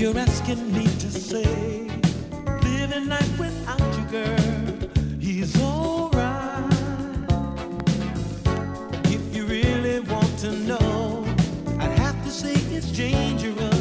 you're asking me to say, living life without you, girl, he's alright. If you really want to know, I'd have to say it's dangerous.